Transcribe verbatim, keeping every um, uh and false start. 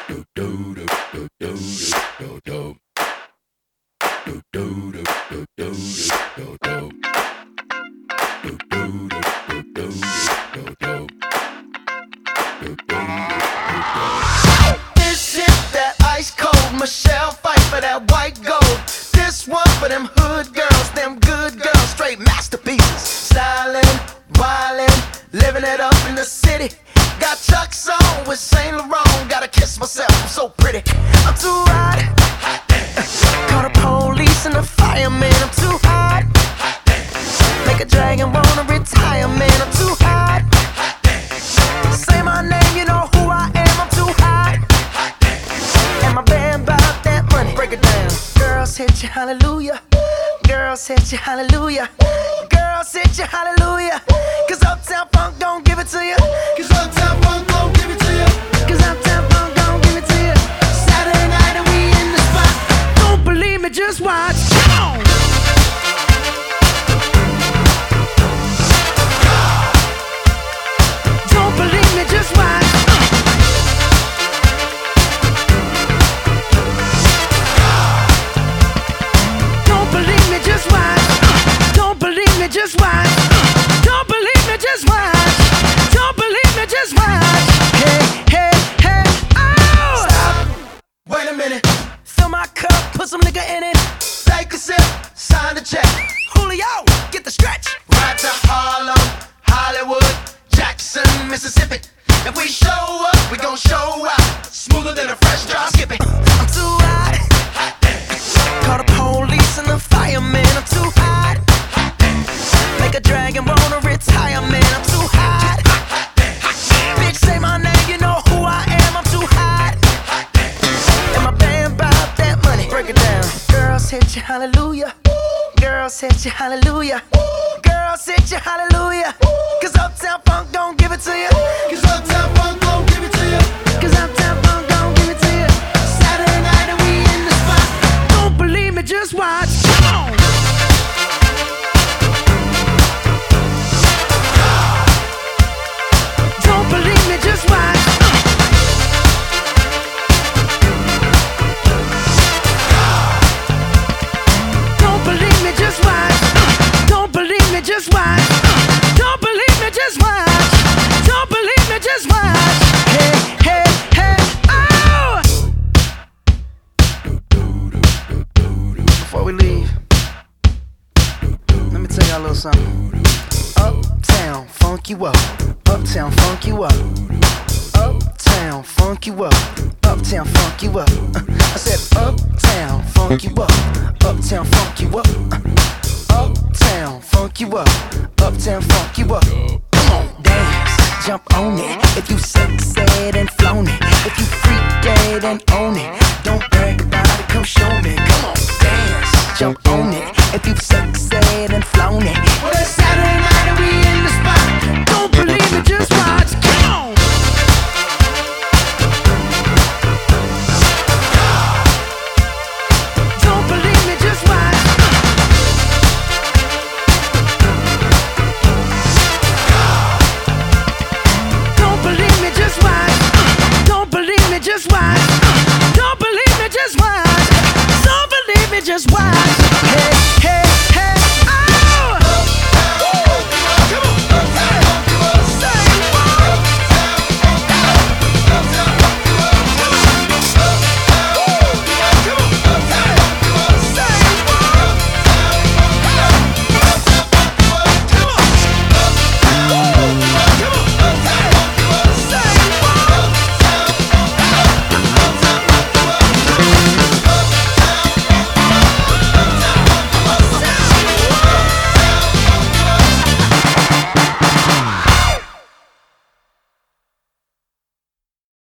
This shit that ice cold, Michelle fight for that white gold. This one for them hood girls, them good girls, straight masterpieces. Stylin', wildin', living it up in the city. Got Chuck's on with Saint Laurent, gotta kiss myself, I'm so pretty. I'm too hot. Call the police and the fireman, I'm too hot. Make a dragon wanna retire, man, I'm too hot. Say my name, you know who I am, I'm too hot. And my band bout that money, break it down. Girls hit you, hallelujah. Girls hit you, hallelujah. Girls hit you, hallelujah. Cause Uptown Funk don't give it to you. Cause Uptown Funk don't give it to you. Cause Uptown Funk don't give it to you. Saturday night and we in the spot. Don't believe me, just watch. Come on. Don't believe me, just watch. Don't believe me, just watch. Don't believe me, just watch. Don't believe me, just watch. Don't believe me, just watch. Hey, hey, hey, oh! Stop. Wait a minute. Fill my cup, put some nigga in it. Take a sip, sign the check. Julio, get the stretch. Ride to Harlem, Hollywood, Jackson, Mississippi. If we show up, we gon' show out. Smoother than a fresh drop skipping. I'm too hot. Call the police and the fireman, I'm too hot. Make a dragon wanna retire, man, I'm too hot. Bitch, say my name, you know who I am, I'm too hot. And my band bout that money, break it down. Girls hit you, hallelujah. Girls hit you, hallelujah. Girls hit you, hallelujah. Cause Uptown Funk don't give it to you. Cause Uptown Funk don't give it to you. Cause Uptown Funk don't give it to you. Saturday night and we in the spot. Don't believe me, just watch. Come on. Don't believe me, just watch. Don't believe me, just watch. Don't believe me, just watch. Don't believe me, just watch. Don't believe me, just watch. Hey, hey, hey, oh! Before we leave, let me tell y'all a little something. Uptown, funk you up. Uptown, funk you up. Uptown, funk you up. Uptown, funk you up. Uh, I said uptown, funk you up. Uptown, funk you up. Uh, uptown, funk you up. Uptown, funk you up. Come on, dance, jump on it. If you sexed and flown it. If you freak dead and own it. Don't brag about it, come show me. Come on, dance, jump on it. If you sexed and